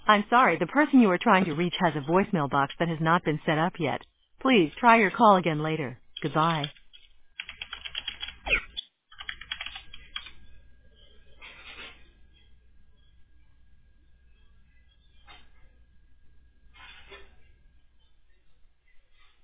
I'm sorry, the person you are trying to reach has a voicemail box that has not been set up yet. Please try your call again later. Goodbye.